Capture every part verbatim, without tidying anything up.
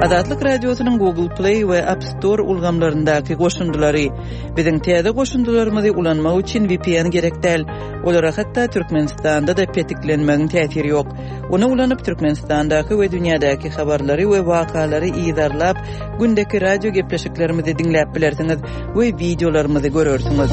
Azatlyk radiosynyň Google Play we App Store ulgamlaryndaky goşundulary biziň täze goşundularymyzy ulanmak üçin V P N gerek däl. Olara hatda Türkmenistanda da petiklenmegiň täsiri ýok. Onu ulanyp Türkmenistandaky we dünýädäki habarlary we wakalary ýydarlap, gündäki radio gepleşiklerimizi dinläp bilersiňiz we videolarymyzy görersiňiz.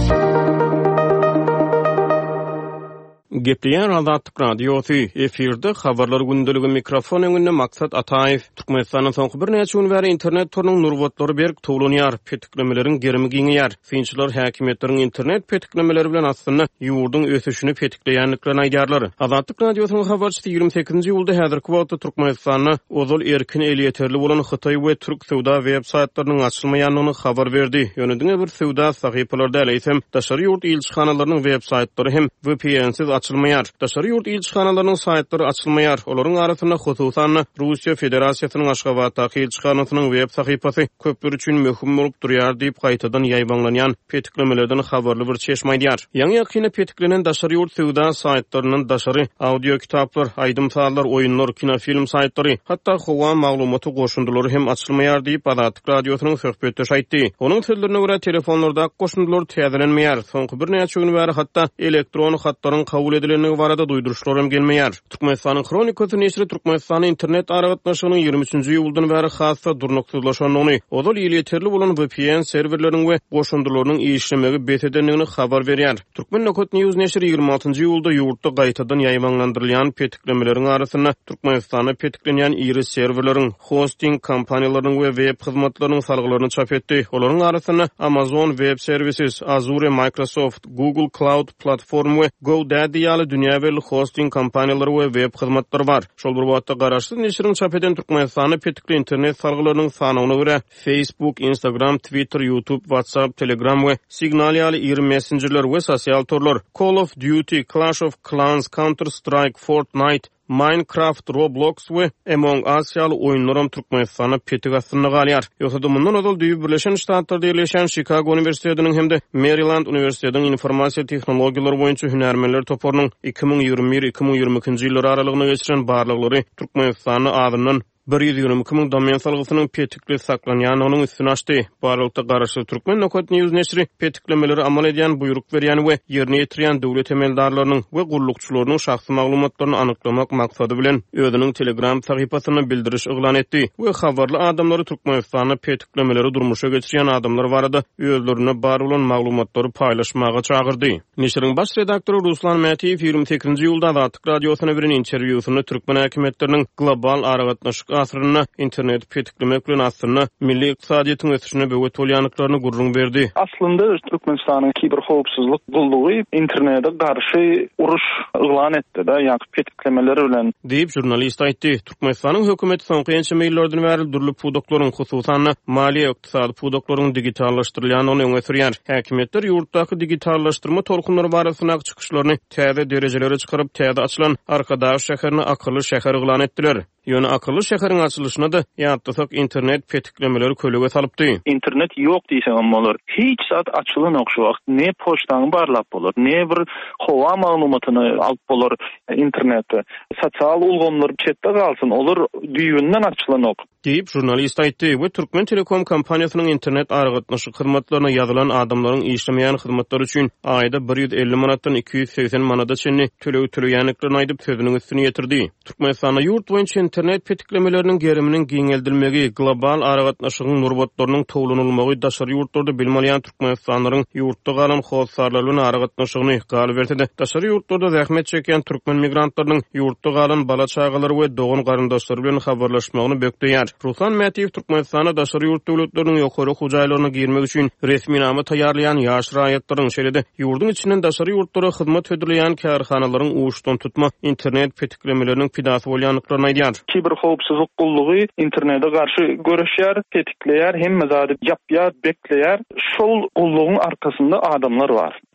Gepleyen Azatlyk radiosu efirde habarlar gündüligi mikrofon öňünde Maksat Ataýew. Türkmenistanyň soňky bir neçe gün bäri internet torunyň nurwatlary berk towlanýar, petiklemelerin gerimi giňýär. Synçylar häkimetleriň internet petiklemeleri bilen aslynda ýurduň ösüşini petikleýänliklerini aýdarlar. Azatlyk radiosynyň habarçysy ýygrimi sekizinji ýylda häzirki wagtda Türkmenistanyň ozal erkin eli ýeterli bolan Hytaý we Türk sowda web saytlarynyň açylmaýanlygyny habar berdi. Ýöne bir sowda sahypalarda eleýsem, daşary ýurt elçixanalarynyň web saytlary hem V P N-siz açylmaýar. Daşary ýurt elçixanalarynyň saytlary açylmaýar. Olaryň arasynda hususan Russiýa Federasiýasynyň Aşgabatdaky elçixanasynyň web sahypasy köpler üçin möhüm bolup durýar diýip gaýtadan ýaýbanlanýan petiklemelerden habarly bir çeşme aýdýar. Ýa-ni ýakyny petiklenen daşary ýurt sowda saytlarynyň daşary audio kitaplar, aýdymsallar, oýunlar, kinofilm saytlary, hatda howa maglumaty goşundulary hem açylmaýar diýip Azatlyk radiosynyň söhbetde aýtdy. Onuň sözlerine görä telefonlarda goşundular täzelenmeýär. Soňky bir näçe gün bäri hatda elektron hatlaryň kabul edilenligi barada duýduruşlar hem gelmeýär. Türkmenistanyň Kronikasy neşri Türkmenistanyň internet aragatnaşygynyň ýygrimi üçinji ýyldan bäri hassa durnuksyzlaşanyny, ozal ýeterli bolan V P N serwerleriň we goşundularynyň işlemegi betedenligini habar berýär. Türkmenokot News neşri ýygrimi altynjy ýylda ýurtda gaýtadan ýaýmanlandyrylýan petiklemelerin arasynda Türkmenistana petiklenýän iri serwerleriň, hosting kompaniýalarynyň we web hyzmatlarynyň salgylaryny çap etdi. Olaryň arasynda Amazon Web Services, Azure, Microsoft, Google Cloud Platform we GoDaddy ýaly dünýäwelli hosting kompaniýalary we web hyzmatlary bar. Şol bir wagtda garaşsyz neşriň çap eden Türkmenistany petikli internet salgylarynyň sanawyna görä Facebook, Instagram, Twitter, YouTube, WhatsApp, Telegram we Signal ýaly iri messengerler we sosial torlar Call of Duty, Clash of Clans, Counter-Strike, Fortnite, Minecraft, Roblox we Among Us ýaly oýunlaram Türkmenistana petik aslynda galýar. Ýoksa mundan ozal Düýük Birleşen Ştatlarda ýerleşen Chicago Uniwersitetiniň hemde Maryland Uniwersitetiniň informasiýa tehnologiýalary boýunça hünärmenler toparynyň iki ming ýygrimi bir iki ming ýygrimi ikinji ýyllar aralygyna geçiren barlyklary Türkmenistany adından bir ýüz ýygrimi iki ming domen salgysynyň petikli saklanýan onuň üstüne açdy. Barlykda garaşy Türkmenokot News neşri petiklemeleri amal edýän, buyruk berýän we ýerine ýetirýän döwlet emeldarlarynyň we gurulukçylarynyň şahsy maglumatlaryny anyklamak maksady bilen özüniň Telegram sahypasyna bildiriş iglan etdi we habarly adamlary Türkmenistany petiklemeleri durmuşa geçirýän adamlar barada özlerine bar bolan maglumatlary paýlaşmaga çagyrdy. Neşriň baş redaktory Ruslan Mätiýew ýygrimi sekizinji ýylda Azatlyk radiosyna beren interwýusyny Türkmen häkimetleriniň global aragatnaşyk asryna internet petiklemek bilen aslynda milli ykdysadyýatyň ösüşine böwet bolýanlyklaryny gurrun berdi. Aslında Türkmenistanyň kiber howpsuzlyk gullugy internete garşy uruş iglan etdi da, ýa-ni petiklemeleri bilen diýip jurnalist aýtdy. Türkmenistanyň hökümeti soňky ýençe meýillerden bäri durly pudoklaryň, hususan maliýe ykdysady pudoklaryň digitallaşdyrylýanyny öňe sürýär. Häkimetler ýurtdaky digitallaşdyrma tolkunlary barasyna çykyşlaryny täze derejelere çykaryp täze açylan Arkadaş şäherini akylly şäher iglan etdiler. Ýöne akylly şäheriň açylyşyna da ýa-da internet petiklemeleri kölege salypdy. İnternet ýok diýsem bolar. Hiç zat açylan okşy wagt ne poçtaňy barlap bolar, ne bir howa maglumatyny alyp bolar internetde. Sosial ulgamlar çetde galsyn, olar düýünden açylan ok. Diýip jurnalist aýtdy we Türkmen Telekom kompaniýasynyň internet aragatnaşyk hyzmatlaryna ýazylan adamlaryň işlemeýän hyzmatlary üçin aýda bir ýüz elli manatdan iki ýüz seksen manata çenli töleg töleýänliklerini aýdyp sözüniň üstüne ýetirdi. Türkmenistana ýurt boýunça internet petiklemelerinin geriminin giňeldilmegi, global aragatnaşygyň nurwatlarynyň towlanylmagy daşary ýurtlarda bilmelýän Türkmenistanyň ýurtda galan howsarlar bilen aragatnaşygyny galy berdi. Daşary ýurtlarda zähmet çeken türkmen migrantlarynyň ýurtda galan bala çagalary we dogan garyndaşlary bilen habarlaşmagyny bekleýär. Ruslan Mätiýew Türkmenistana daşary ýurt döwletleriniň ýokary hujaýlaryna girmek üçin resmi nama taýýarlayan ýaş raýatlaryň şeride ýurdun içinden daşary ýurtlara hyzmat edilýän kärhanalaryň uçdan tutma internet petiklemeleriniň pidasy bolýanlyklaryny aýdýar. Kiber howpsuzlyk gullugy internete garşy göreşýär, tetikleýär, hemme zady ýapýar, bekleýär. Şol gullugyň arkasynda adamlar bar.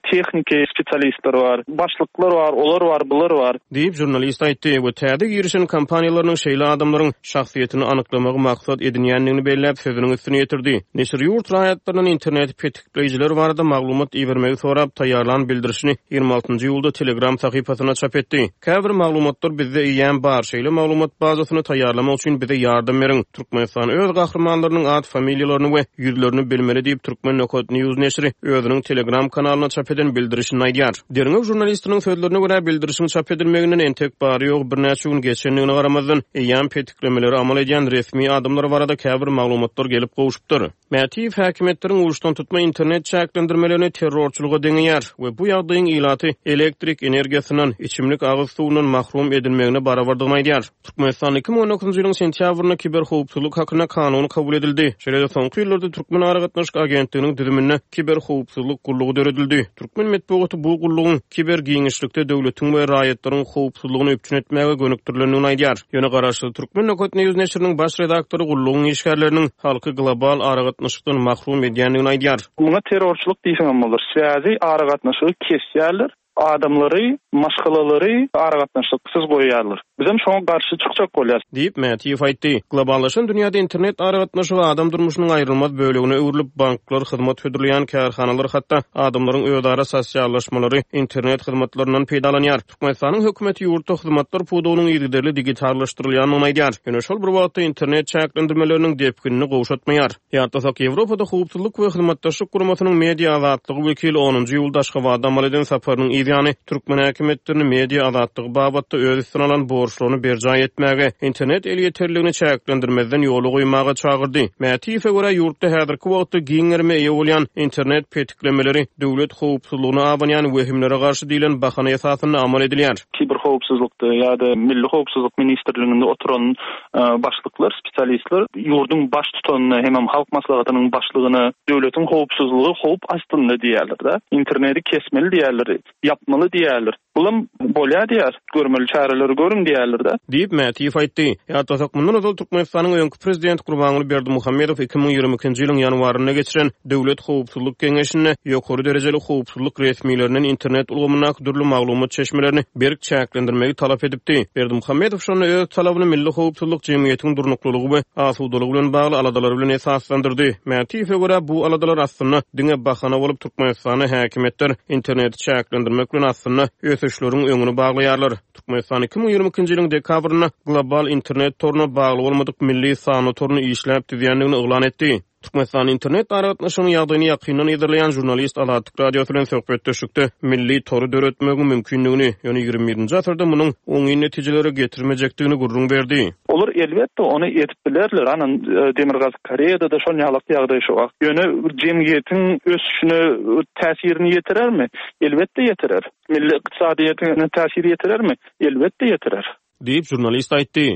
texnik spesialistler var, başlıklar var, olar var, bular var. Deyip jurnalist aýtdy, bu täze girişen kampaniýalarynyň şeýle adamlaryň şahsiýetini anyklamagy maksat edinýänligini belläp sözüniň üstüne ýetirdi. Neşir ýurt raýatlarynyň internet petikleýijiler barada maglumat ibermegi sorap taýýarlan bildirişini ýygrimi altynjy ýylda Telegram sahypasyna çap etdi. Käbir maglumatlar bizde iýen bar şeýle maglumat bazasyny taýýarlamak üçin bize ýardam beriň. Türkmenistan öz gahrmanlarynyň ad familiýalaryny we ýüzlerini bilmeli diýip Türkmen Nokot News neşri özüniň Telegram kanalyna çap eden bildirişini aýdýar. Derňek jurnalistiniň sözlerine görä bildirişiniň çap edilmeginden entek bary ýok, bir näçe gün geçenligine garamazdan iýen petiklemeleri amal edýän resmi adamlar barada käbir maglumatlar gelip gowuşupdyr. Mätif häkimetleriň uruşdan tutma internet çäklendirmelerini terrorçuluga deňýär we bu ýagdaýyň ilaty elektrik energiýasynyň içimlik agyz suwundan mahrum edilmegine barabardygyny aýdýar. Türkmenistan iki ming on dokuzunjy ýylyň sentýabrynda kiber howpsuzlyk hakyna kanuny kabul edildi. Şeýle soňky ýyllarda Türkmen aragatnaşyk agentliginiň düzümine kiber howpsuzlyk gurlugy döredildi. Türkmen medeniýeti bu gurlugyň kiber giňişlikde döwletiň we raýatlaryň howpsuzlygyny öpçün etmäge gönükdirlendigini aýdýar. Ýöne garaşly Türkmen Nokot News neşriniň baş redaktory gurlugyň işgärleriniň halky global aragatnaşykdan mahrum edýändigini aýdýar. Buna terrorçuluk diýsen bolar. Siýasy aragatnaşygy kesýärler. Adamları, maşgalalary aragatnaşyksız goýýarlar. Bizim şoňa garşy çykjak bolýar. Diýip Mätiýew aýtdy. Globallaşan dünýäde internet aragatnaşygy adam durmuşynyň aýrylmaz bölegine öwrülip banklar, hyzmat hödürleýän kärhanalar hatda adamlaryň özara sosiallaşmalary internet hyzmatlaryndan peýdalanýar. Türkmenistanyň hökümeti ýurtda hyzmatlar pudugynyň ýerderli digitallaşdyrylýanyny aýdýar. Ýöne şol bir wagtda internet çäklendirmeleriniň depkinini gowşatmaýar. Ýa-da Ýewropada howpsuzlyk we hyzmatdaşlyk guramasynyň media azatlygy wekili onunjy ýylda Aşgabatda amal eden saparynyň yani Türkmen häkimetlerini media azatlygy babatda öz üstüne alan borçlaryny berjay etmäge, internet el ýeterligini çäklendirmezden ýoly goýmaga çagyrdy. Mätiýewe görä ýurtda häzirki wagtda giňerme ýa bolýan internet petiklemeleri döwlet howpsuzlygyna abanýan wehimlere garşy diýilen bahana esasyna amal edilýär. Kiber howpsuzlykda ýa-da milli howpsuzlyk ministrliginde oturan başlyklar, spesialistler ýurdun baş tutanyny hem halk maslahatynyň başlygyny döwletiň howpsuzlygy howp aslynda diýerler da. Interneti kesmeli diýerler. Yapmalı diýerler. Bulam bolýar diýer. Görmeli çareleri görün diýerler da. Diýip Mätiýew aýtdy. Ýa-da mundan öňki Türkmenistanyň öňki prezident Gurbanuly Berdimuhammedow iki ming ýigrimiki ýylyň ýanwaryna geçiren döwlet howpsuzlyk keňeşine ýokary derejeli howpsuzlyk resmiýleriniň internet ulgamyna dürli maglumat çeşmelerini berk çäklendirmegi talap edipdi. Berdimuhammedow şonu öz talabyny milli howpsuzlyk jemgyýetiniň durnuklulygy we asuwdalygy bilen bagly aladalar bilen esaslandyrdy. Mätiýewe görä bu aladalar aslynda diňe bahana bolup Türkmenistany häkimetler internet çäklendirmek bilen aslynda ösüşleriň öňüni baglaýarlar. Türkmenistan iki ming ýygrimi ikinji ýylyň dekabryna global internet toruna bagly bolmadyk milli sany toruny işläp düzýänligini oglan etdi. Türkmenistan internet aragatnaşygyny ýagdaýyny ýakyndan ýerleýän jurnalist Alatyk radio bilen söhbetdeşikde milli toru döretmegi mümkinligini, ýöne ýygrimi birinji asyrda munyň oňy netijelere getirmejekdigini gurrun berdi. Olur elbetde onu etip bilerler. Anan Demirgaz Koreýada da şol ýaly ýagdaý şu wagt. Ýöne jemgyýetiň ösüşine täsirini ýetirermi? Elbetde ýetirer. Milli ykdysadyýatyna täsir ýetirermi? Elbetde ýetirer. Diýip jurnalist aýtdy.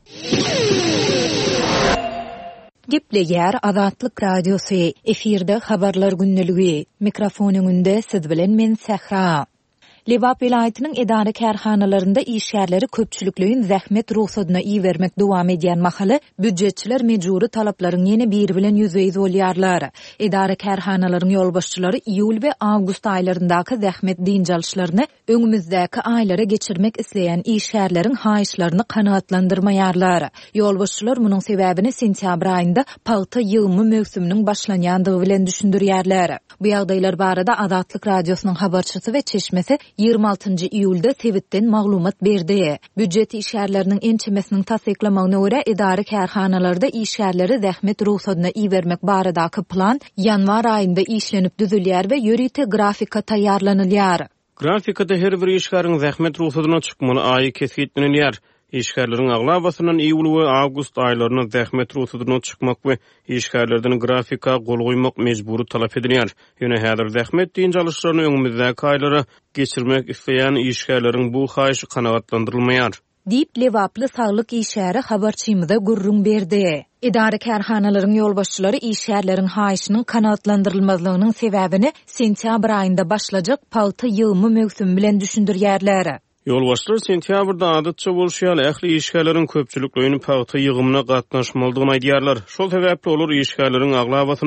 Gepleýär Azatlyk radiosu, efirde habarlar günneligi. Mikrofonyňynda siz bilen men Sehra. Lewap vilayatynyň edara kärhanalarynda işgärleri köpçülikligiň zähmet ruhsatyna iýermek dowam edýän mahaly büdjetçiler mejburi talaplaryň ýene biri bilen ýüzüýiz bolýarlar. Edara kärhanalaryň ýolbaşçylary iýul we awgust aýlaryndaky zähmet diňjalşlaryny öňümizdäki aýlara geçirmek isleýän işgärleriň haýyşlaryny kanaatlandyrmaýarlar. Ýolbaşçylar munyň sebäbini sentýabr aýynda paýta ýygymy mövsüminiň başlanýandygy bilen düşündirýärler. Bu ýagdaýlar barada Azatlyk radiosynyň habarçysy we çeşmesi ýygrimi altynjy iýulda Tewitden maglumat berdi. Büdjet işgärleriniň ençemesiniň tasdiklamagyna görä edara kärhanalarda işgärleri zähmet ruhsatyna iýermek baradaky plan ýanwar aýynda işlenip düzülýär we ýörite grafika taýýarlanylýar. Grafikada her bir işgäriň zähmet ruhsatyna çykmaly aýy kesgitlenýär. İşgärleriň aglabasynyň iýul we awgust aýlaryna zähmet ruhsatyna çykmak we işgärlerden grafika gol goýmak mejburi talap edilýär. Ýöne häzir zähmet diňjalşlaryny öňümizdäki aýlara geçirmek isleýän işgärleriň bu haýyşy kanagatlandyrylmaýar. Diýip Lewaply saglyk işgäri habarçymyza gurrun berdi. Edara kärhanalaryň ýolbaşçylary işgärleriň haýyşynyň kanagatlandyrylmazlygynyň sebäbini sentýabr aýynda başlajak paýta ýygymy mövsüm bilen düşündirýärler. Ýolbaşçylar sentýabrda adatça bolşýaly ähli işgärleriň köpçülikligiň paýta ýygymyna gatnaşmalydygyny aýdýarlar. Şol sebäpli olur işgärleriň aglabasynyň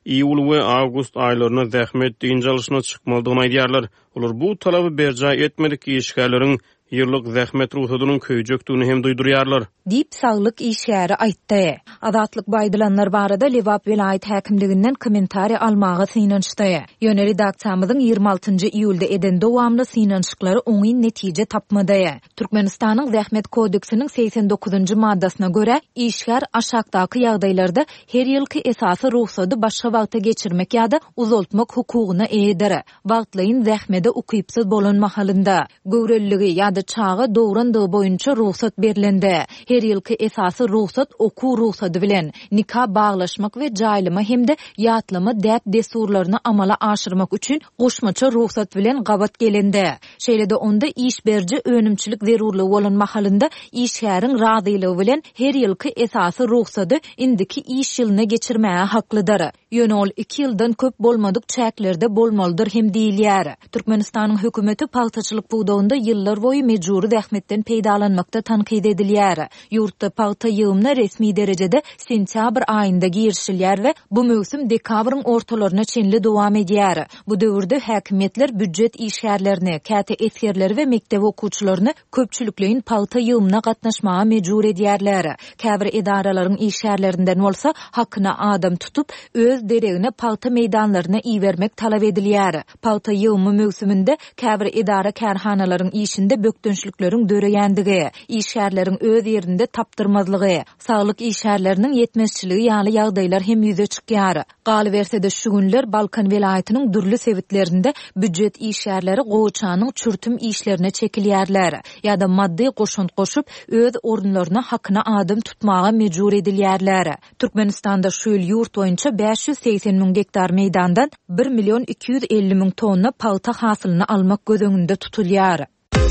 iyul we awgust aylaryna zähmet diň jalşyna çykmaldygyny aýdýarlar. Olar bu talaby berja etmedik işgärleriň ýyllyk zähmet ruhudynyň köýjekdigini hem duýdurýarlar. Dip saglyk işgäri aýtdy. Adatlyk baýdylanlar barada Lewap vilayet häkimliginden kommentari almagy synançdy. Ýöne redaksiyamyzyň ýygrima altynjy iýulda eden dowamly synançyklary oňy netije tapmady. Türkmenistanyň zähmet kodeksiniň seksen dokuzunjy maddasyna görä, işgär aşakdaky ýagdaýlarda her ýylky esasy ruhsady başga wagta geçirmek ýa-da uzaltmak hukugyna eýdir. Wagtlaryň zähmede ukypsyz bolan mahalynda göwrelligi ýa-da çağı dowrandygy boýunça ruhsat berilendi. Her ýylky esasy ruhsat oku ruhsady bilen nikah baglaşmak we jaýlama hemde ýatlama däp desurlaryny amala aşyrmak üçin goşmaça ruhsat bilen gabat gelendi. Şeýlede onda iş berji önümçilik zerurly bolan mahalynda işgäriň razylygy bilen her ýylky esasy ruhsady indiki iş ýylyna geçirmäge haklydyr. Ýöne ol iki ýyldan köp bolmadyk çäklerde bolmalydyr hem diýilýär. Türkmenistanyň hökümeti paltaçylyk buğdawynda ýyllar boýy mejburi zähmetden peýdalanmakda tanqid edilýär. Ýurtda palta ýygyna resmi derejede sentyabr aýynda girişilýär we bu möwsüm dekabryň ortalaryna çenli dowam edýär. Bu döwürde häkimetler büdjet işgärlerini, käte esgerleri we mektep okuwçylaryny köpçülikleýin palta ýygyna gatnaşmaga mejbur edýärler. Käbir edaralaryň işgärlerinden bolsa hakyna adam tutup öz deregine palta meýdanlaryna iýermek talap edilýär. Palta ýygymy möwsüminde käbir edara kärhanalaryň işinde bökdünçlikleriň döreýändigi, işgärleriň öz ýerinde tapdyrmazlygy, saglyk işgärleriniň yetmezçiligi ýaly ýagdaýlar hem ýüze çykýar. Galy bersede şu günler Balkan vilayatynyň dürli sebitlerinde büdjet işgärleri goçanyň çürtüm işlerine çekilýärler ýa-da maddi goşunt goşup öz orunlaryna hakyna adam tutmaga mejbur edilýärler. Türkmenistanda şu ýyl ýurt boýunça beş ýüz seksen miň gektar meýdandan bir milyon iki ýüz elli miň tonna palta hasylyny almak gözüňünde tutulýar.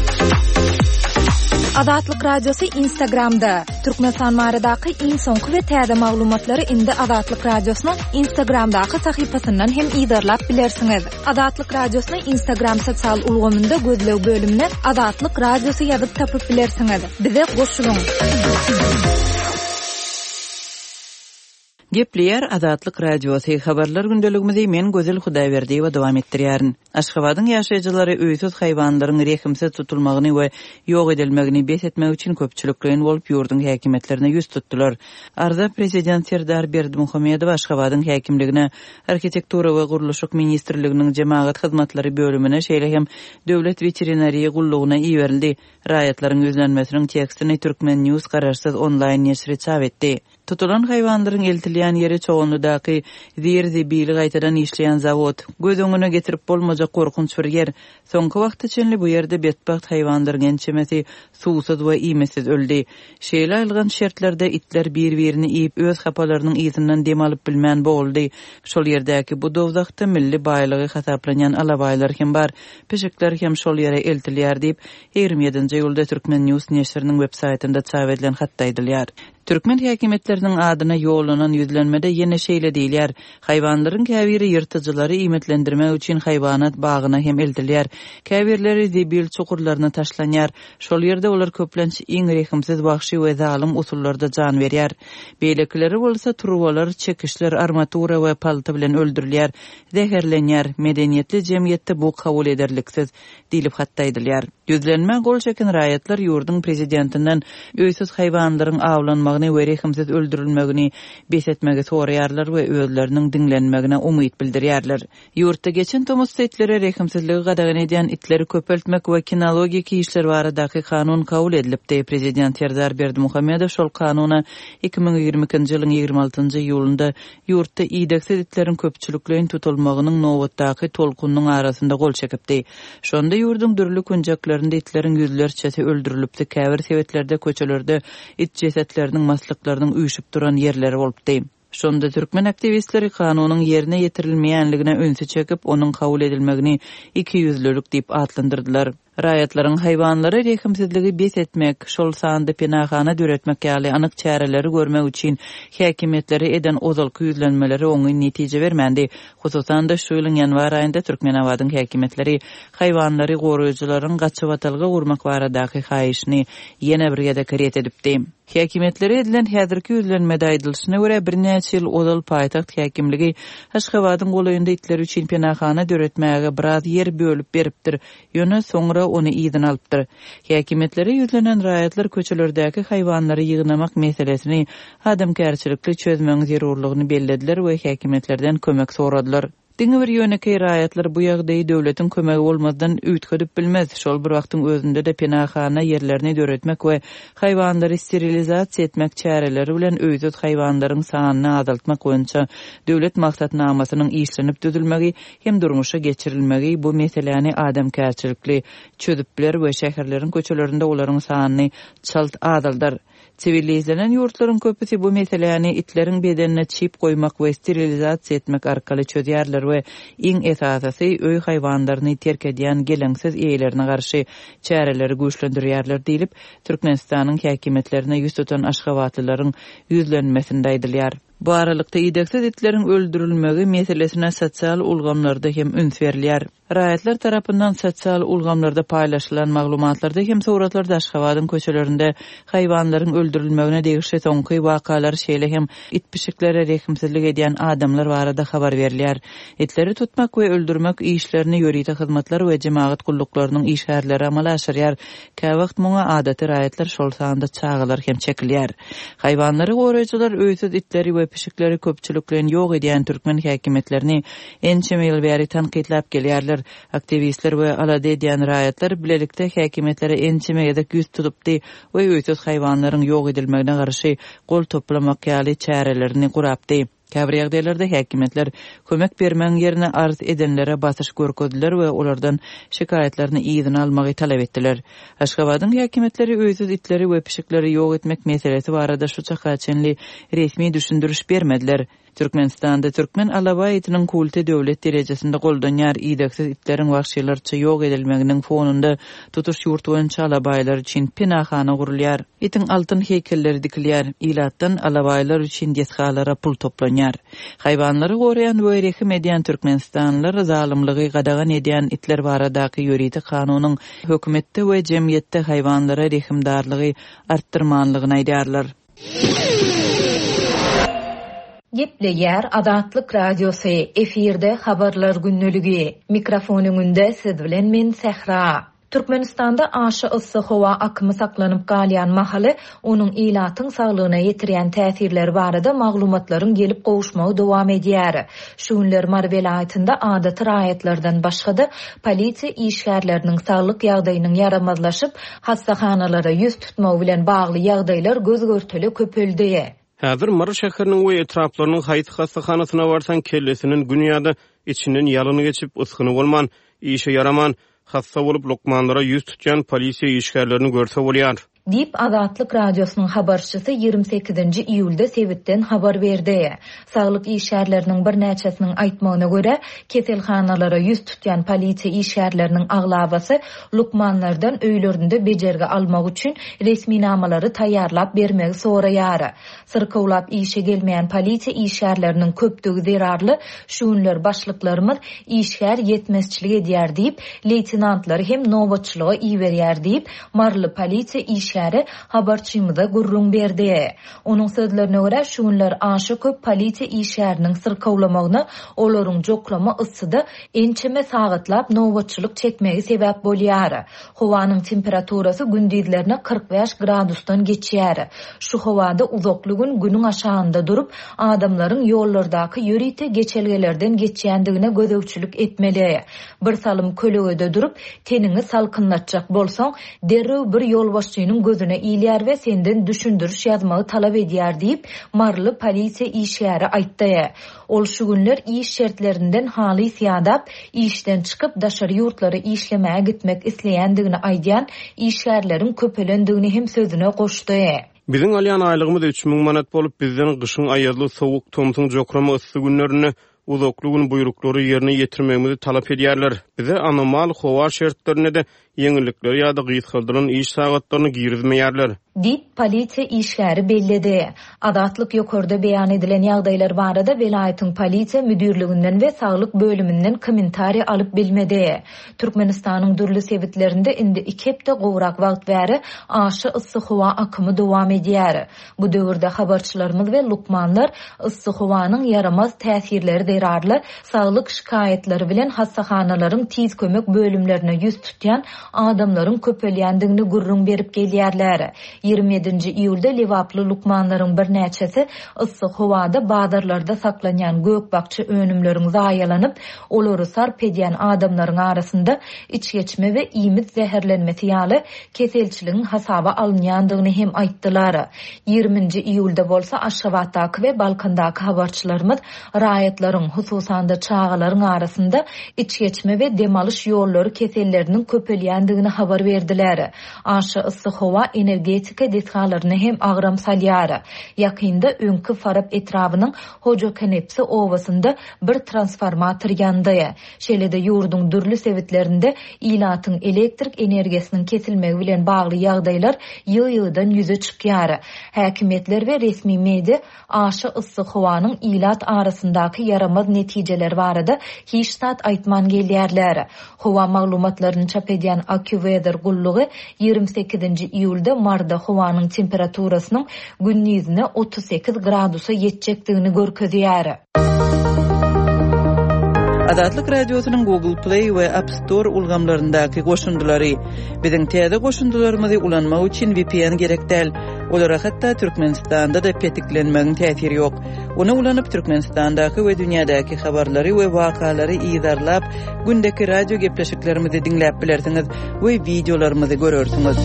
Adatlyk radiosu Instagramda. Türkmenistan maradaky iň soňky we täze maglumatlary indi Adatlyk radiosynyň Instagramdaky sahypasyndan hem ýydarlap bilersiňiz. Adatlyk radiosynyň Instagram sosial ulgamynda gözlew bölümine Adatlyk radiosu ýazyp tapyp bilersiňiz. Bize goşulyň. Gepleyer Adatlyk radiosu habarlar gündeligimizi men Gözel Hudaýberdi we dowam etdirýärin. Aşgabatyň ýaşaýjylary öýsüz haýwanlaryň rehimsiz tutulmagyny we ýok edilmegini besetmek üçin köpçülikleýin bolup ýurdun häkimetlerine ýüz tutdular. Arda prezident Serdar Berdimuhammedow Aşgabatyň häkimligine arhitektura we guruluşyk ministrliginiň jemaat hyzmatlary bölümine şeýle hem döwlet veterinariýa gullugyna iýerildi. Raýatlaryň gözlenmesiniň tekstini Türkmen News gararsyz online neşri çap etdi. Tutulan haýwanlaryň eltilýän ýeri çoğunludaky zerzebil gaýtadan işleýän zawod. Göz öňüne getirip bolmaja korkunç bir yer. Soňky wagt içinde bu ýerde betbaht haýwanlaryň ençemesi suwsuz we iýmesiz öldi. Şeýle algan şertlerde itler bir-birini iýip öz hapalarynyň ýyzynyň dem alyp bilmän boldy. Şol ýerdäki bu dowzakda milli baýlygy hasaplanýan alabaýlar hem bar. Peşekler hem şol ýere eltilýär diýip ýygrima ýedinji ýylda Türkmen News neşriniň web saýtynda çap edilen hatda aýdylýar. Türkmen häkimetleriniň adyna ýolanan ýüzlenmede ýene şeýle diýilýär. Haýwanlaryň käbiri ýyrtyjylary iýmetlendirmek üçin haýwanat bagyna hem eltilýär. Käbirleri zebil çukurlaryna taşlanýar. Şol ýerde olar köplenç iň rehimsiz wahşy we zalim usullarda jan berýär. Beýlekileri bolsa turwalar, çekişler, armatura we palta bilen öldürilýär, zäherlenýär. Medeniýetli jemgyýetde bu kabul ederliksiz diýilip hatda aýdylýar. Ýüzlenme gol çeken raýatlar ýurdun prezidentinden öýsüz haýwanlaryň awlanmagyny we rehimsiz öldürilmegini besetmegi soraýarlar we özleriniň diňlenmegine umyt bildirýärler. Ýurtda geçen Tomus setlere rehimsizligi gadagan edýän itleri köpeltmek we kinologik işler baradaky kanun kabul edilipdi. Prezident Serdar Berdimuhammedow şol kanuny iki ming ýygrima ikinji ýylyň ýygrima altynjy ýylynda ýurtda iýdeksiz itleriň köpçülikleýin tutulmagynyň nowatdaky tolkunyň arasynda gol çekipdi. Şonda ýurdun dürli kunjaklarynda itleriň ýüzlerçesi öldürilipdi. Käbir sebetlerde köçelerde it cesetleriniň maslyklarynyň üýşüp duran ýerleri bolupdy. Şonda Türkmen aktivistleri kanunyň ýerine ýetirilmeýänligine öňse çekip, onuň kabul edilmegini iki ýüzlülük diýip atlandyrdylar. Raýatlaryň haýwanlara rehimsizligi bes etmek, şol sandy penahana döretmek ýaly anyk çäreleri görmek üçin häkimetleri eden ozalky ýüzlenmeleri oňy netije bermändi. Hususan da şu ýylyň ýanwar aýynda Türkmenabadyň häkimetleri haýwanlary goraýjylaryň gaçyp atylgy urmak baradaky haýyşyny ýene bir ýerde keret edipdi. Häkimetleri edilen häzirki ýüzlenmede aýdylyşyna görä bir näçe ýyl ozal paýtaxt häkimligi Haşgabatyň golaýynda itler üçin penahana döretmäge biraz ýer bölüp beripdir. Ýöne soňra onu ýygydan alypdyr. Häkimetleri ýüzlenen raýatlar köçelerdäki haýwanlary ýygnamak meselesini adamkärçilikli çözmeň zerurlygyny bellediler we häkimetlerden kömek soradylar. Diňe bir ýöneki raýatlar bu ýagdaýy döwletiň kömegi bolmadan üýtgedip bilmez. Şol bir wagtyň özünde de penahana ýerlerini döretmek we haýwanlary sterilizasiýa etmek çäreleri bilen öýdüt haýwanlaryň sanyny azaltmak boýunça döwlet maksatnamasynyň işlenip düzülmegi hem durmuşa geçirilmegi bu meseleni adamkärçilikli çözüp biler we şäherleriň köçelerinde olaryň sanyny çalt azaldyr. Sivilizlenen ýurtlaryň köpüsi bu meseleni itleriň bedenine çip goýmak we sterilizasiýa etmek arkaly çözýärler we iň esasy öý haýwanlaryny terk edýän geleňsiz eýlerine garşy çäreleri güýçlendirýärler diýilip Türkmenistanyň häkimetlerine ýüz tutan Aşgabatlylaryň ýüzlenmesinde aýdylýar. Bu aralykda ideksiz itleriň öldürilmegi meselesine sosial ulgamlarda hem üns berilýär. Raýatlar tarapyndan sosial ulgamlarda paýlaşylan maglumatlarda hem soratlarda Aşgabatyň köçelerinde haýwanlaryň öldürilmegine degişli soňky wakalar şeýle hem itpişiklere rehimsizlik edýän adamlar barada habar berilýär. Itleri tutmak we öldürmek işlerini ýörite hyzmatlar we jemaat gulluklarının işgärleri amala aşyrýar. Käwagt muňa adaty raýatlar şol sanda çağılar hem çekilýär. Haýwanlary goraýjylar öýsiz itleri we pişikleri köpçüliklerini ýok edýän türkmen häkimetlerini ençe ýyl bäri tanqidlap gelýärler. Aktivistler we alada edýän raýatlar bilelikde häkimetlere ençe ýyl güýç tutupdy we öýsiz haýwanlaryň ýok edilmegine garşy gol toplamak ýaly çärelerini gurapdy. Käbir ýagdaýlarda häkimetler kömek bermeň ýerine arz edenlere basyş görkezdiler we olardan şikaýetlerini ýygyna almagy talap etdiler. Aşgabatyň häkimetleri öýsiz itleri we pişikleri ýok etmek meselesi barada şu çakaçenli resmi düşündürüş bermediler. Türkmenistanda Türkmen alaba etiniň kulty döwlet derejesinde goldanýar ideksiz itlerin wagşylarça ýok edilmeginiň fonunda tutuş ýurt boýunça alabaýlar üçin penahana gurulýar. Itin altyn heykelleri dikilýär. Ilatdan alabaýlar üçin deshalara pul toplanýar. Haýwanlary goraýan we rehim edýän türkmenistanlylar zalymlygy gadagan edýän itler baradaky ýöriti kanunyň hökümetde we jemgyýetde haýwanlara rehimdarlygy artdyrmanlygyny aýdýarlar. Gepleýär Adatlyk Radiosu efirde habarlar günneligi. Mikrofonuň önünde siz bilen men Sehra. Türkmenistanda aşy ıssy howa akymy saklanyp galýan mahaly onuň ilatyň saglygyna ýetirýän täsirleri barada maglumatlaryň gelip gowuşmagy dowam edýär. Şu günler Mar welaýatynda adaty raýatlardan başga-da polisiýa işgärleriniň saglyk ýagdaýynyň yaramazlaşyp, hastahanalara ýüz tutmagy bilen bagly ýagdaýlar göz görteli köpeldi. Häzir Mar şäheriniň we etraplarynyň haýsy hastahanasyna barsan kellesinin günýada içinden ýalyny geçip yskyny bolman, işe yaraman, hasta bolup lokmanlara ýüz tutýan polisiýa işgärlerini görse bolýar. Dip Adatlyk Radiosynyň habarçysy ýygrimi sekizinji iýulda Sewitden habar berdi. Saglyk işgärleriniň bir näçesiniň aýtmagyna görä, keselhanalara ýüz tutýan polisiýa işgärleriniň aglabasy lukmanlardan öýlerinde bejerge almak üçin resmi namalary taýýarlap bermegi soraýar. Syrkawlap işe gelmeýän polisiýa işgärleriniň köpdügi zerarly, şu günler başlyklarymyz işgär ýetmezçilik edýär diýip, leytenantlary hem nowatçylyga iýberýär diýip, marly polisiýa iş işgäri habarçymyza gurrun berdi. Onuň sözlerine görä şu günler aşy köp polisiýa işgäriniň syrkawlamagyny olaryň joklama ıssyda ençeme sagatlaپ nowatçylyk çekmegi sebäp bolýar. Howanyň temperaturasy gündizlerine kırk beş gradusdan geçýär. Şu howada uzaklygyň günüň aşagynda durup adamlaryň ýollardaky ýörite geçelgelerden geçýändigine gözegçilik etmeli. Bir salym kölegede durup teniňi salkynlatjak bolsaň derrew bir ýol başçynyň gözüne iýilýär we senden düşündürüş ýazmagy talap edýär diýip marly polisiýa işgäri aýtdy. Ol şu günler iş şertlerinden haly ýadap, işden çykyp daşary ýurtlary işlemäge gitmek isleýändigini aýdýan işgärleriň köpelendigini hem sözüne goşdy. Biziň alýan aýlygymyz üç ming manat bolup bizden gyşyň aýarly sowuk tomtuň jokrama ıssy günlerini uzaklygyň buýruklary ýerine ýetirmegimizi talap edýärler. Bize anormal howa şertlerine de yeňillikleri ýa-da gysgaldyran iş sagatlaryny girizmeýärler. Dip polisiýa işgäri bellidi. Adatlyk ýokarda beýan edilen ýagdaýlar barada welaýatyň polisiýa müdürliginden we saglyk bölüminden kommentari alyp bilmedi. Türkmenistanyň dürli sebitlerinde indi iki hepde gowrak wagt bäri aşy yssyk howa akymy dowam edýär. Bu döwürde habarçylarymyz we lukmanlar yssyk howanyň yaramaz täsirleri derarly saglyk şikaýetleri bilen hastahanalaryň tiz kömek bölümlerine ýüz tutýan adamlaryň köpelýändigini gurrun berip gelýärler. ýygrimi ýedinji iýulda Lewaply lukmanlaryň bir näçesi yssyk howada badarlarda saklanýan gökbakçy önümleriň zaýalanyp, olary sarp edýän adamlaryň arasynda iç geçme we iýmit zäherlenmesi ýaly keselçiligiň hasaba alınýandygyny hem aýtdylar. ýygrimiňji iýulda bolsa Aşgabatdaky we Balkandaky habarçylarymyz raýatlaryň hususanda çağalaryň arasynda iç geçme we demalyş ýollary keselleriniň köpelýändigini habar berdiler. Aşy yssyk howa energetika dethalaryny hem agram salýar. Ýakynda öňkü Farab etrabynyň Hoja Kenepsi owasynda bir transformator ýandy. Şeýle-de ýurdun dürli sebitlerinde ilatyň elektrik energiýasiniň kesilmegi bilen bagly ýagdaýlar ýygy-ýygydan ýüze çykýar. Häkimetler we resmi media aşy yssyk howanyň ilat arasyndaky yaramaz netijeler barada hiç tat aýtman gelýärler. Howa maglumatlaryny çap edýän AccuWeather gullugy ýygrimi sekizinji iýulda marda howanyň temperaturasynyň gündüzine otuz sekiz gradusa ýetjekdigini görkezýär. Adatlyk radiosynyň Google Play we App Store ulgamlaryndaky goşundulary biziň täze goşundularymyzy ulanmak üçin V P N gerekdäl. Olara hatda Türkmenistanda da petiklenmegiň täsiri ýok. Onu ulanyp Türkmenistandaky we dünýädäki habarlary we wakalary ýyzarlap, gündäki radio gepleşiklerimizi dinläp bilersiňiz we videolarymyzy görersiňiz.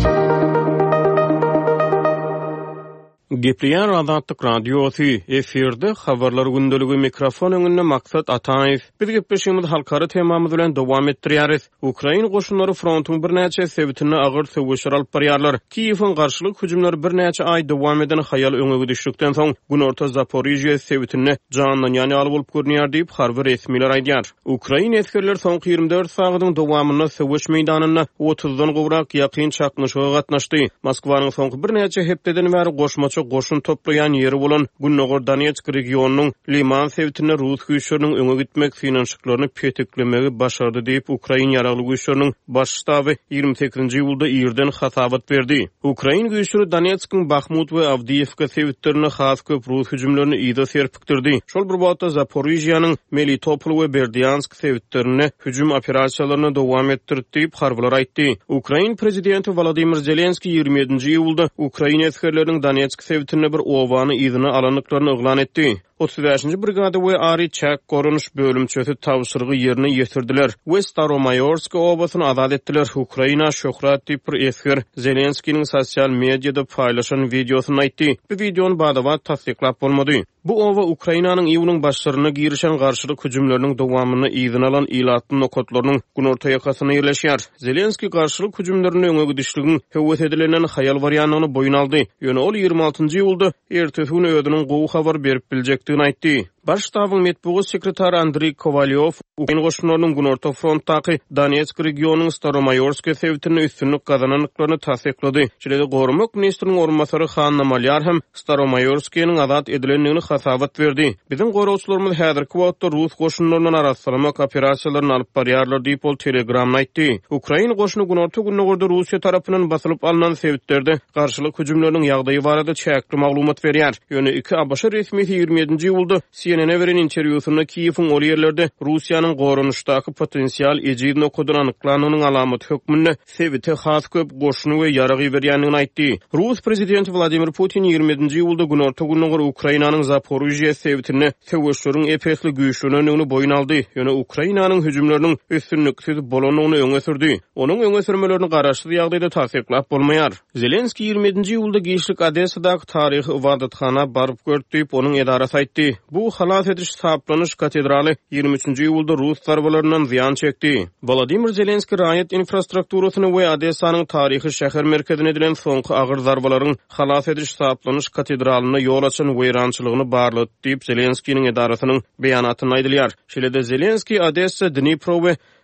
Gepleýän Adatlyk radiosy efirde habarlar gündäligi mikrofon öňünde Maksat Ataýew. Biz gepleşýärmiz halkara temamyz bilen dowam etdirýäris. Ukraina goşunlary frontyň bir näçe sebitine agyr söwüşler alyp barýarlar. Kiýewiň garşylyk hüjümleri bir näçe aý dowam eden haýal öňüge düşdükden soň günorta Zaporizhye sebitine janlanýany alyp bolup görnýär diýip harby resmiler aýdýar. Ukraina eskerler soňky ýygrimi dört sagatyň dowamyna söwüş meýdanyna otuzdan gowrak ýakyn çaknyşyga gatnaşdy. Moskwanyň soňky bir näçe hepdeden bäri goşmaçy goşun toplayan ýeri bolan Günnogor Donetsk regionunyň Liman sebitine Rus güýçleriniň öňe gitmek finansiýaklaryny petiklemegi başardy diýip Ukraina ýaragly güýçleriniň baş ştaby ýygrimi sekizinji iýulda ýerden hasabat berdi. Ukraina güýçleri Donetskiň Bakhmut we Avdiivka sebitlerine has köp Rus hüjümlerini ýa-da serpikdirdi. Şol bir wagtda Zaporizhýanyň Melitopol we Berdiansk sebitlerine hüjüm operasiýalaryny dowam etdirdi diýip harbylar aýtdy. Ukraina prezidenti Volodymyr Zelenski ýygrimi ýedinji iýulda Ukraina eskerleriniň Donetsk sebitine bir owany ýygyny alanyklaryny eglan etdi. otuz beşinji brigada we Ari Çak gorunuş bölümçesi tawşyrygy ýerine ýetirdiler. We Staromayorsk owasyny azad etdiler. Ukraina şöhrat diýip esker Zelenskiň sosial mediada paýlaşan videosyny aýtdy. Bu videony badawat tasdiklap bolmady. Bu owa Ukrainanyň ýygynyň başlaryna girişen garşylyk hüjümleriniň dowamyny ýygyny alan ilatyň nokatlarynyň günorta ýakasyna ýerleşýär. Zelenski garşylyk hüjümlerini öňe düşdügin höwet edilenden haýal barýanyny boyun aldy. Ýöne ol ýygrimi altyncı iýulda ertesi güni özüniň gowy habar berip biljekdigini aýtdy. Baş ştabyň metbuat sekretary Andrey Kovalyev Ukraina goşunlarynyň günorta frontdaky Donetsk regionunyň Staromayorsk sebitine üstünlük gazananyklaryny tasdiklady. Şeýle-de Gormak ministriniň orunmasary Hanna Malyar hem Staromayorskiň azad edilendigini hasabat berdi. Biziň gorowçylarymyz häzirki wagtda Rus goşunlarynyň arasyndaky operasiýalaryny alyp barýarlar diýip ol Telegramda aýtdy. Ukraina goşuny günorta günnägörde Russiýa tarapyndan basylyp alynan sebitlerde garşylyk hüjümleriniň ýagdaýy barada çäkli maglumat berýär. Ýöne iki Abaşa resmiýeti ýygrimi ýedinji iýulda C N N'e veren interwýusyna Kiýewiň ol ýerlerde Russiýanyň gorunuşdaky potensial ejid nokudan anyklanynyň alamaty hökmünde sebite has köp goşuny we ýaragy berýändigini aýtdy. Rus prezidenti Vladimir Putin ýygrimi ýedinji iýulda günorta günnägör Ukrainanyň Zaporizhye sebitine söwüşleriň epesli güýçlenigini boyun aldy. Ýöne Ukrainanyň hüjümleriniň üstünlüksiz bolanyny öňe sürdi. Onuň öňe sürmelerini garaşly ýagdaýda tasdiklap bolmaýar. Zelenski ýygrimi ýedinji iýulda Geşlik Odessadaky taryhy ibadatxana baryp gördi diýip onuň edarasy aýtdy. Bu halas ediş saplanyş katedraly ýygrimi üçinji iýulda Rus zarbalaryndan ziýan çekdi. Volodymyr Zelenski raýat infrastrukturasyny we Odessanyň taryhy şäher merkezine edilen soňky agyr zarbalaryň halas ediş saplanyş katedralyna ýol açan weýrançylygyny barlady diýip Zelenskiň edarasynyň beýanatyny aýdylýar. Şeýle-de Zelenski Odessa, Dnipro we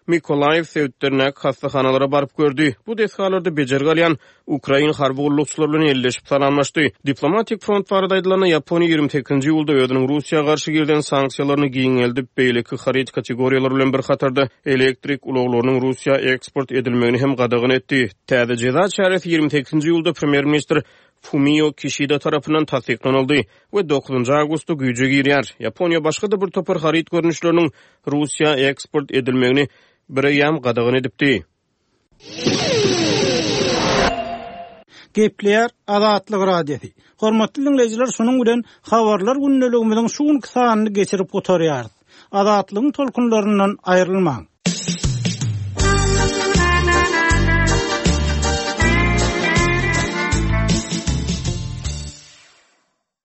Mikolaev söýütlerine hastaxanalara barıp gördü. Bu deshalarda bejer galyan Ukraina harby gullukçylary bilen elleşip salamlaşdy. Diplomatik front baradaýdylaryna Yaponiýa ýygrimi sekizinji ýylda özüniň Russiýa garşy girden sanksiýalaryny giňeldip beýleki harit kategoriýalary bilen bir hatarda elektrik ulaglarynyň Russiýa eksport edilmegini hem gadagyň etdi. Täze jeza çaresi ýygrimi sekizinji ýylda premier minister Fumio Kishida tarapyndan tasdiklanyldy we dokuzunçy awgustda güýje girýär. Yaponiýa başga da bir topar harit görnüşleriniň Russiýa eksport edilmegini bir ýam gadagyň edipdi. Gepler Azatlyk radiosi. Hormatly dinleyijiler, şonuň bilen habarlar günneligimiziň şuň kysanyny geçirip oturýar. Azatlygyň tolkunlaryndan aýrylmaň.